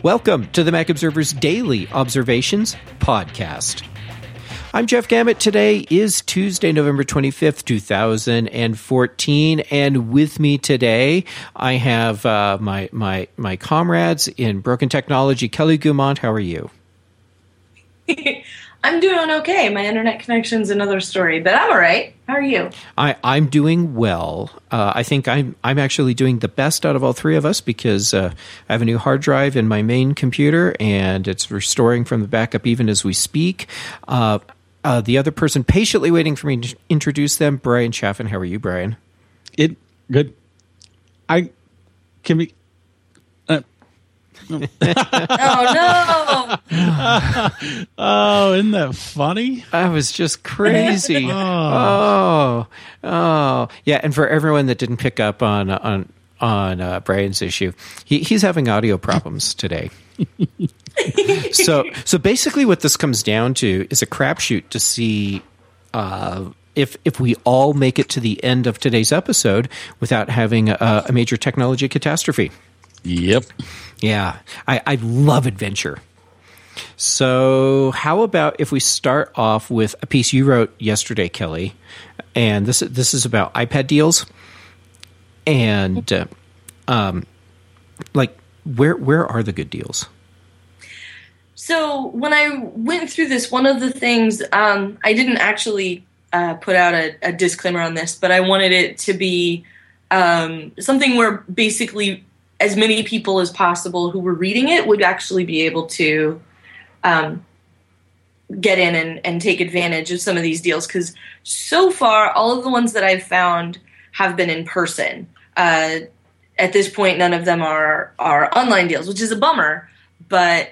Welcome to the Mac Observer's Daily Observations podcast. I'm Jeff Gamet. Today is Tuesday, November 25th, 2014, and with me today I have my comrades in Broken Technology. Kelly Guimont, how are you? I'm doing okay. My internet connection's another story, but I'm all right. How are you? I'm doing well. I think I'm actually doing the best out of all three of us because I have a new hard drive in my main computer, and it's restoring from the backup even as we speak. The other person patiently waiting for me to introduce them, Brian Chaffin. How are you, Brian? Good. Oh, no. Oh, isn't that funny? That was just crazy. Oh. Yeah, and for everyone that didn't pick up on Brian's issue, he's having audio problems today. So basically what this comes down to is a crapshoot to see if we all make it to the end of today's episode without having a major technology catastrophe. Yep. Yeah, I love adventure. So how about if we start off with a piece you wrote yesterday, Kelly, and this is about iPad deals, and where are the good deals? So when I went through this, one of the things I didn't actually put out a disclaimer on this, but I wanted it to be something where basically as many people as possible who were reading it would actually be able to get in and take advantage of some of these deals. Because so far, all of the ones that I've found have been in person. At this point, none of them are online deals, which is a bummer. But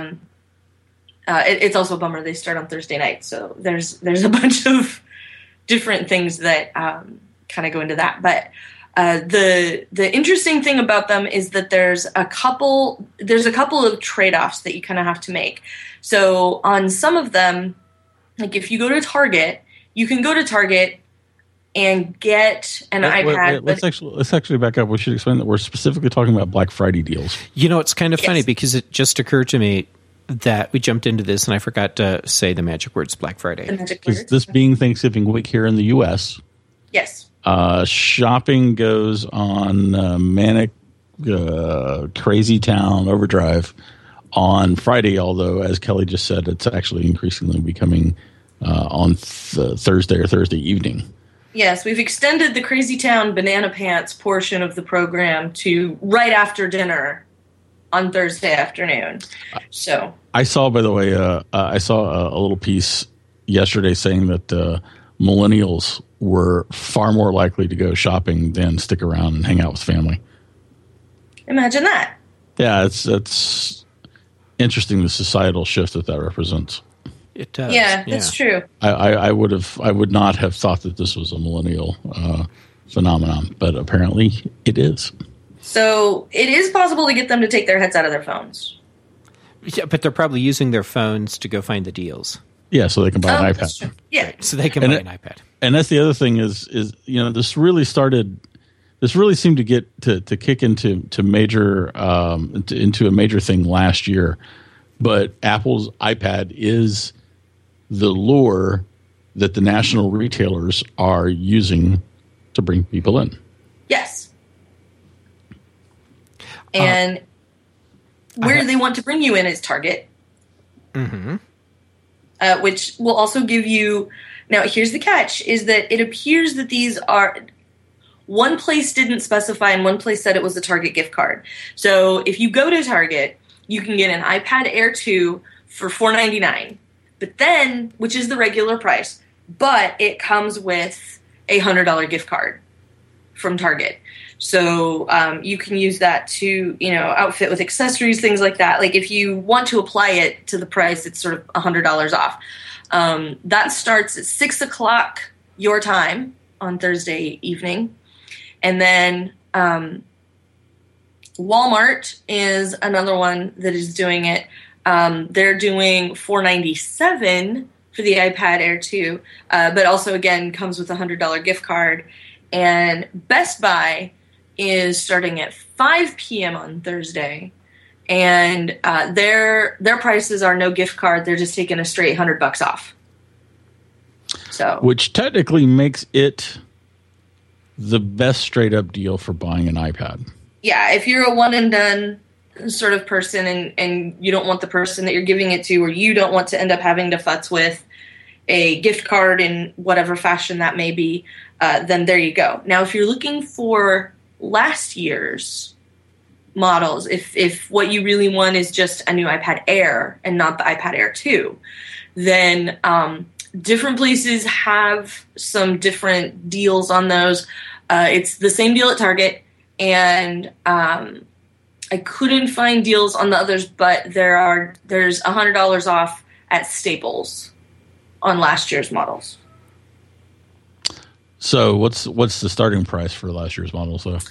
it's also a bummer they start on Thursday night. So there's a bunch of different things that kind of go into that. But the interesting thing about them is that there's a couple of trade-offs that you kind of have to make. So on some of them, like if you go to Target, you can go to Target and get an iPad. Let's actually back up. We should explain that we're specifically talking about Black Friday deals. You know, it's kind of funny because it just occurred to me that we jumped into this and I forgot to say the magic words Black Friday. The magic words. This being Thanksgiving week here in the U.S., yes. Shopping goes on manic, crazy town overdrive on Friday, although, as Kelly just said, it's actually increasingly becoming on Thursday or Thursday evening. Yes, we've extended the Crazy Town Banana Pants portion of the program to right after dinner on Thursday afternoon. So I saw, by the way, I saw a little piece yesterday saying that millennials were far more likely to go shopping than stick around and hang out with family. Imagine that. Yeah, it's interesting, the societal shift that represents. It does. Yeah, that's true. I would not have thought that this was a millennial phenomenon, but apparently it is. So it is possible to get them to take their heads out of their phones. Yeah, but they're probably using their phones to go find the deals. Yeah, so they can buy an iPad. That's true. Yeah. Right, so they can buy an iPad. And that's the other thing is this really seemed to get to kick into major into a major thing last year, but Apple's iPad is the lure that the national retailers are using to bring people in. Yes. And where they want to bring you in is Target. Mm-hmm. Which will also give you... Now, here's the catch, is that it appears that these are... One place didn't specify and one place said it was a Target gift card. So if you go to Target, you can get an iPad Air 2 for $499. But then, which is the regular price, but it comes with a $100 gift card from Target. So you can use that to, outfit with accessories, things like that. Like if you want to apply it to the price, it's sort of $100 off. That starts at 6 o'clock your time on Thursday evening. And then Walmart is another one that is doing it. They're doing $497 for the iPad Air 2, but also, again, comes with a $100 gift card. And Best Buy is starting at 5 p.m. on Thursday and their prices are no gift card. They're just taking a straight $100 off. So, which technically makes it the best straight up deal for buying an iPad. Yeah, if you're a one and done sort of person and you don't want the person that you're giving it to, or you don't want to end up having to futz with a gift card in whatever fashion that may be, then there you go. Now, if you're looking for last year's models, if what you really want is just a new iPad Air and not the iPad Air 2, then different places have some different deals on those. It's the same deal at Target, and I couldn't find deals on the others, but there's $100 off at Staples on last year's models. So what's the starting price for last year's models though?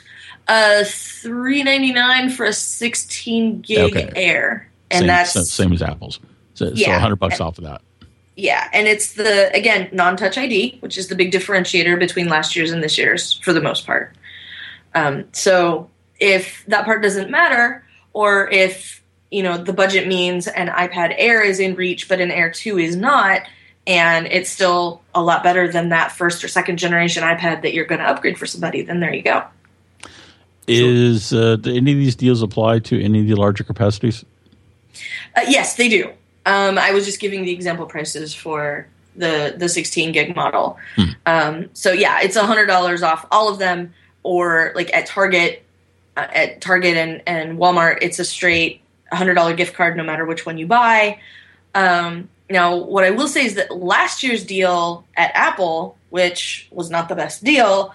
$399 for a 16 gig Air, and that's same as Apple's. So $100 off of that. Yeah, and it's the, again, non-touch ID, which is the big differentiator between last year's and this year's for the most part. So if that part doesn't matter, or if, the budget means an iPad Air is in reach, but an Air 2 is not, and it's still a lot better than that first or second generation iPad that you're going to upgrade for somebody, then there you go. Do any of these deals apply to any of the larger capacities? Yes, they do. I was just giving the example prices for the 16 gig model. So yeah, it's $100 off all of them, or like at Target and Walmart, it's a straight $100 gift card no matter which one you buy. Now, what I will say is that last year's deal at Apple, which was not the best deal,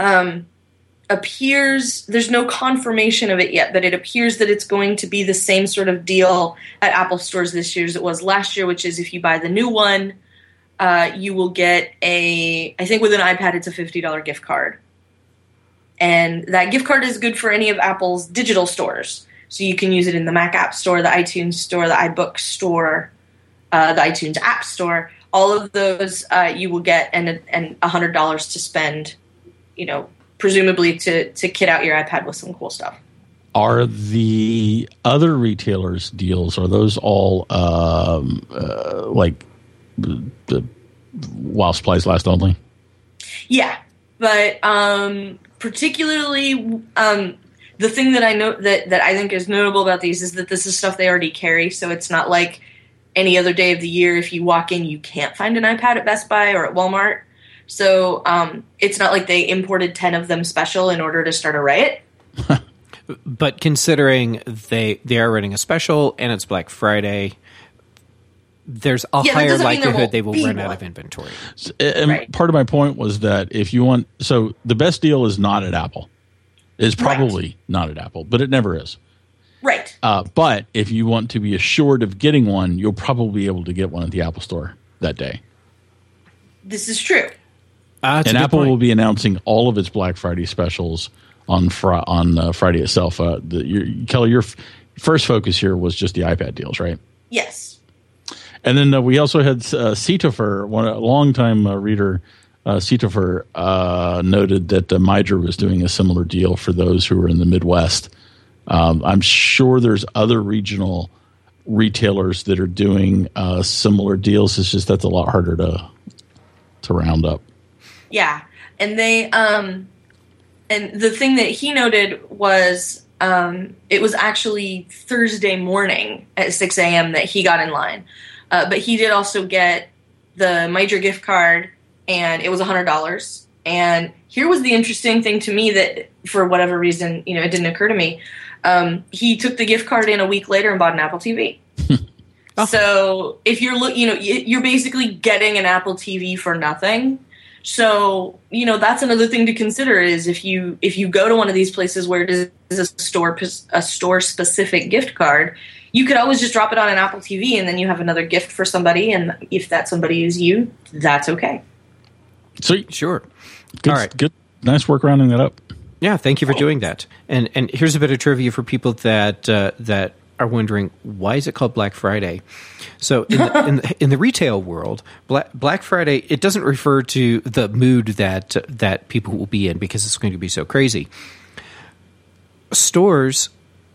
appears, there's no confirmation of it yet, but it appears that it's going to be the same sort of deal at Apple stores this year as it was last year, which is if you buy the new one, you will get I think with an iPad, it's a $50 gift card. And that gift card is good for any of Apple's digital stores. So you can use it in the Mac App Store, the iTunes Store, the iBook Store, the iTunes App Store. All of those you will get and $100 to spend, presumably to kit out your iPad with some cool stuff. Are the other retailers' deals, are those all like the while supplies last only? Yeah, but particularly the thing that I know that I think is notable about these is that this is stuff they already carry, so it's not like any other day of the year if you walk in you can't find an iPad at Best Buy or at Walmart. So it's not like they imported 10 of them special in order to start a riot. But considering they are running a special and it's Black Friday, there's a higher likelihood they will run out of inventory. And part of my point was that if you want, so the best deal is not at Apple. It's probably not at Apple, but it never is. Right. But if you want to be assured of getting one, you'll probably be able to get one at the Apple Store that day. This is true. And Apple will be announcing all of its Black Friday specials on Friday itself. Kelly, your first focus here was just the iPad deals, right? Yes. And then we also had Cetofer, a longtime reader, Cetofer, noted that Midra was doing a similar deal for those who were in the Midwest. I'm sure there's other regional retailers that are doing similar deals. It's just that's a lot harder to round up. Yeah, and they and the thing that he noted was it was actually Thursday morning at 6 a.m. that he got in line. But he did also get the Midra gift card, and it was $100. And here was the interesting thing to me that, for whatever reason, it didn't occur to me. He took the gift card in a week later and bought an Apple TV. Oh. So if you're basically getting an Apple TV for nothing. So, that's another thing to consider is if you go to one of these places where it is a store specific gift card, you could always just drop it on an Apple TV and then you have another gift for somebody. And if that somebody is you, that's okay. Sweet. Sure. Good, all right. Good. Nice work rounding that up. Yeah. Thank you for doing that. And here's a bit of trivia for people that are wondering, why is it called Black Friday? So in the retail world, Black Friday, it doesn't refer to the mood that people will be in because it's going to be so crazy. Stores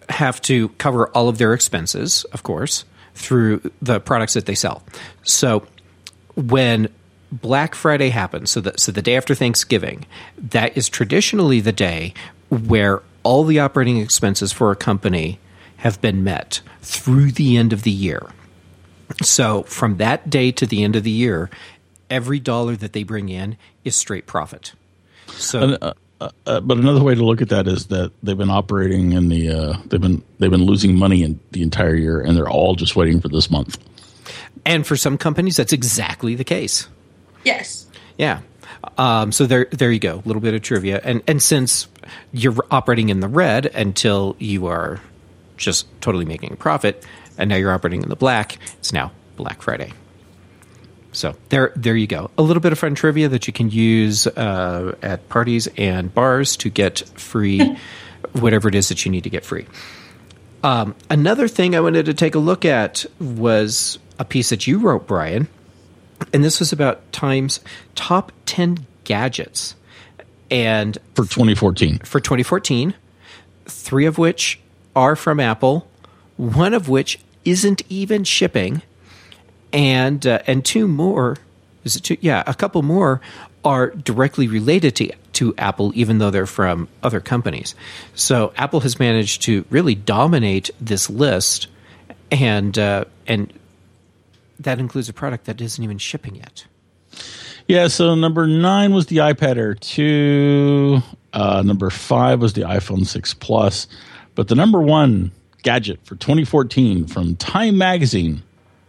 have to cover all of their expenses, of course, through the products that they sell. So when Black Friday happens, so the day after Thanksgiving, that is traditionally the day where all the operating expenses for a company have been met through the end of the year. So from that day to the end of the year, every dollar that they bring in is straight profit. So, but another way to look at that is that they've been operating in the they've been losing money in the entire year, and they're all just waiting for this month. And for some companies, that's exactly the case. Yes. Yeah. So there you go. A little bit of trivia. And since you're operating in the red until you are just totally making a profit, and now you're operating in the black, it's now Black Friday. So there you go. A little bit of fun trivia that you can use at parties and bars to get free whatever it is that you need to get free. Another thing I wanted to take a look at was a piece that you wrote, Brian, and this was about Time's top 10 gadgets. And for 2014. For 2014, 3 of which are from Apple, 1 of which isn't even shipping, and 2 more. Is it 2? Yeah, a couple more are directly related to Apple, even though they're from other companies. So Apple has managed to really dominate this list, and that includes a product that isn't even shipping yet. Yeah, so number 9 was the iPad Air 2. Number 5 was the iPhone 6 Plus. But the number 1 gadget for 2014 from Time Magazine,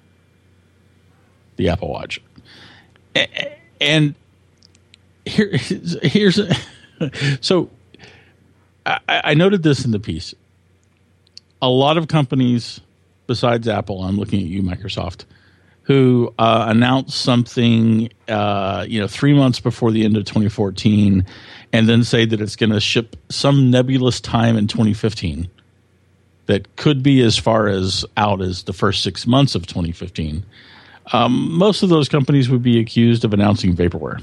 the Apple Watch. And here's so I noted this in the piece. A lot of companies besides Apple, I'm looking at you, Microsoft, who announced something 3 months before the end of 2014 and then say that it's going to ship some nebulous time in 2015 that could be as far as out as the first 6 months of 2015. Most of those companies would be accused of announcing vaporware.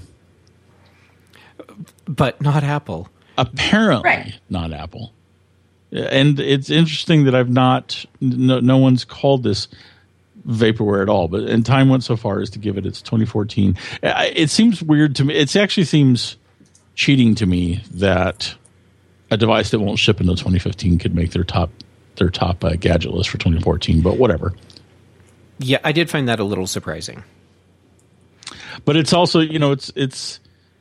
But not Apple. Apparently right. Not Apple. And it's interesting that no one's called this vaporware at all. And Time went so far as to give it its 2014. It seems weird to me. It actually seems cheating to me that a device that won't ship until 2015 could make their top gadget list for 2014. But whatever. Yeah, I did find that a little surprising. But it's also, it's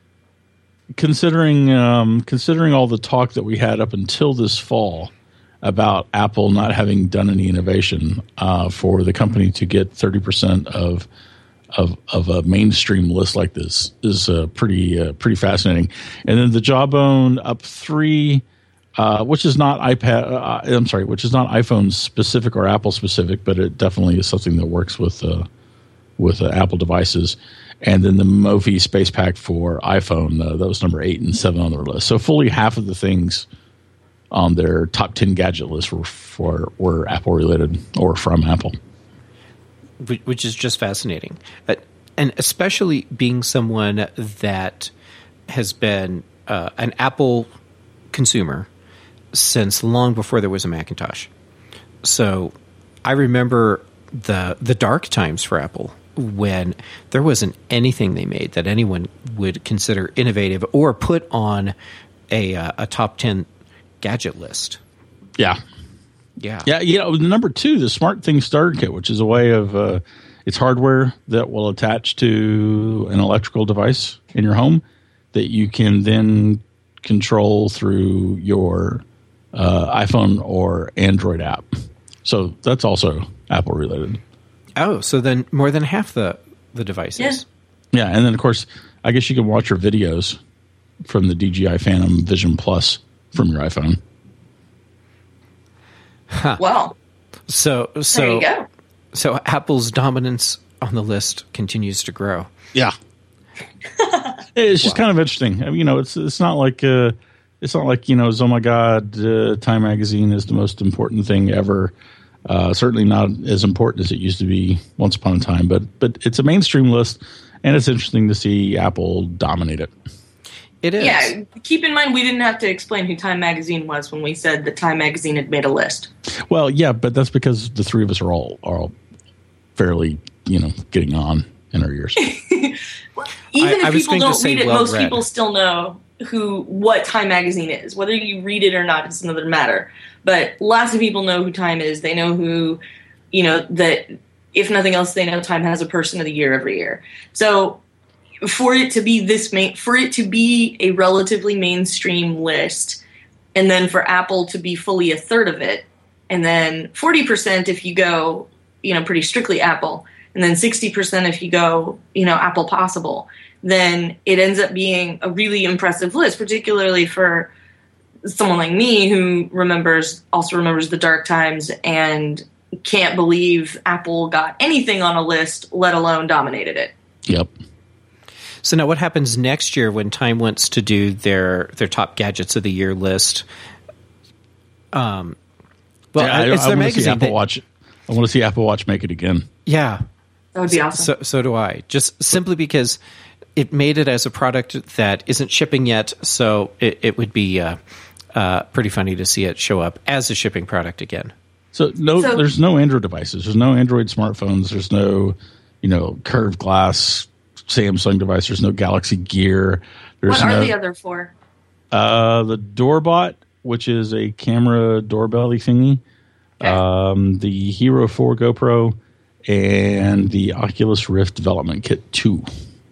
considering all the talk that we had up until this fall about Apple not having done any innovation for the company to get 30% of a mainstream list like this is pretty fascinating. And then the Jawbone Up 3, which is not which is not iPhone specific or Apple specific, but it definitely is something that works with Apple devices. And then the Mophie Space Pack for iPhone, that was number 8 and 7 on their list. So fully half of the things on their top 10 gadget list were Apple related or from Apple, which is just fascinating. And especially being someone that has been an Apple consumer since long before there was a Macintosh. So I remember the dark times for Apple when there wasn't anything they made that anyone would consider innovative or put on a top 10 gadget list. Yeah. Number 2, the SmartThings Starter Kit, which is a way of it's hardware that will attach to an electrical device in your home that you can then control through your iPhone or Android app. So that's also Apple related. Oh, so then more than half the devices. Yeah, and then of course, I guess you can watch your videos from the DJI Phantom Vision Plus from your iPhone. Huh. Wow. So there you go. So Apple's dominance on the list continues to grow. Yeah. It's just kind of interesting. It's not like oh my God, Time Magazine is the most important thing ever. Certainly not as important as it used to be once upon a time, but it's a mainstream list, and it's interesting to see Apple dominate it. It is. Yeah, keep in mind we didn't have to explain who Time Magazine was when we said that Time Magazine had made a list. Well, yeah, but that's because the three of us are all fairly, getting on in our years. Even if people don't read it, most people still know what Time Magazine is. Whether you read it or not is another matter. But lots of people know who Time is. They know who, that if nothing else, they know Time has a Person of the Year every year. So for it to be a relatively mainstream list, and then for Apple to be fully a third of it, and then 40% if you go, pretty strictly Apple, and then 60% if you go, Apple Possible, then it ends up being a really impressive list, particularly for someone like me who also remembers the dark times and can't believe Apple got anything on a list, let alone dominated it. Yep. So now what happens next year when Time wants to do their top gadgets of the year list? It's their magazine. I want to see Apple Watch make it again. Yeah. That would be awesome. So do I. Just simply because it made it as a product that isn't shipping yet, so it would be pretty funny to see it show up as a shipping product again. So there's no Android devices. There's no Android smartphones. There's no, curved glass Samsung device. There's no Galaxy Gear. What are the other four? The Doorbot, which is a camera doorbell-y thingy. Okay. The Hero 4 GoPro, and the Oculus Rift Development Kit 2.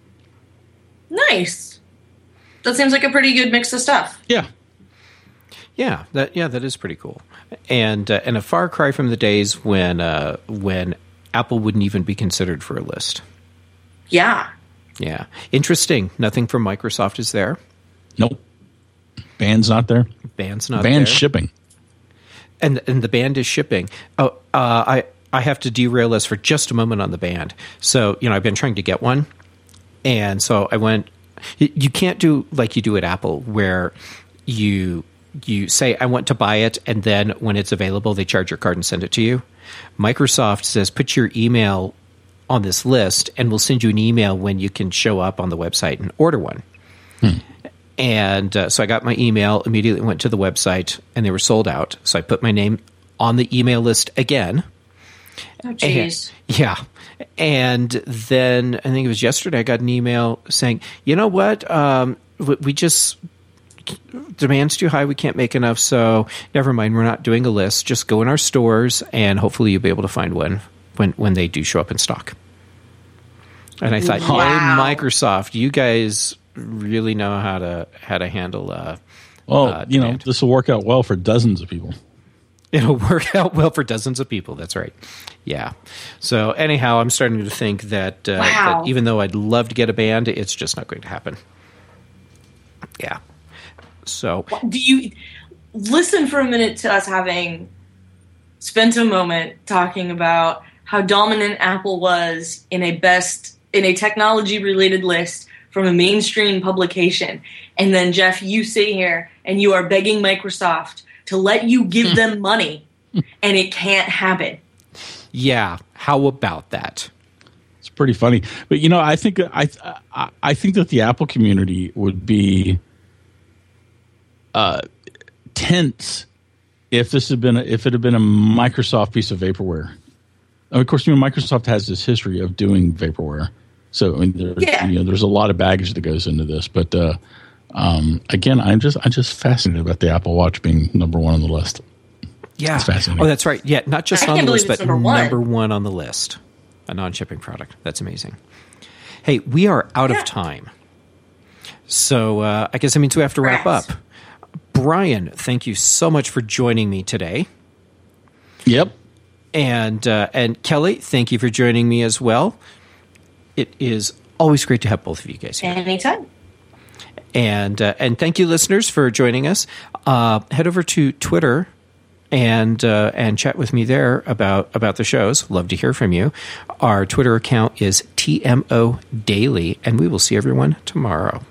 Nice. That seems like a pretty good mix of stuff. Yeah. Yeah, that is pretty cool, and a far cry from the days when Apple wouldn't even be considered for a list. Yeah. Yeah. Interesting. Nothing from Microsoft is there. Nope. Band's not there. Band's not there. Band's shipping. And the band is shipping. Oh, I have to derail us for just a moment on the band. So, I've been trying to get one. And so I went, you can't do like you do at Apple where you say, I want to buy it, and then when it's available, they charge your card and send it to you. Microsoft says, put your email on this list, and we'll send you an email when you can show up on the website and order one. And so I got my email, immediately went to the website, and they were sold out. So I put my name on the email list again. Oh, jeez. Yeah. And then I think it was yesterday, I got an email saying, you know what, we just... demand's too high, we can't make enough, so never mind, we're not doing a list. Just go in our stores, and hopefully you'll be able to find one when they do show up in stock. And I thought, wow. Yay, Microsoft, you guys really know how to handle demand. This will work out well for dozens of people. It'll work out well for dozens of people. That's right. Yeah. So anyhow, I'm starting to think that even though I'd love to get a band, it's just not going to happen. Yeah. So do you listen for a minute to us having spent a moment talking about how dominant Apple was in a technology related list from a mainstream publication, and then Jeff, you sit here and you are begging Microsoft to let you give them money, and it can't happen. Yeah, how about that? It's pretty funny, but I think that the Apple community would be tense if it had been a Microsoft piece of vaporware. Of course, Microsoft has this history of doing vaporware, so there's a lot of baggage that goes into this. But again, I'm just fascinated about the Apple Watch being number one on the list. Yeah, it's fascinating. Oh, that's right. Yeah, not just on the list, but number one on the list. A non-shipping product. That's amazing. Hey, we are out of time, so I guess that means we have to wrap up. Brian, thank you so much for joining me today. Yep. And Kelly, thank you for joining me as well. It is always great to have both of you guys here. Anytime. And thank you, listeners, for joining us. Head over to Twitter and chat with me there about the shows. Love to hear from you. Our Twitter account is TMO Daily, and we will see everyone tomorrow.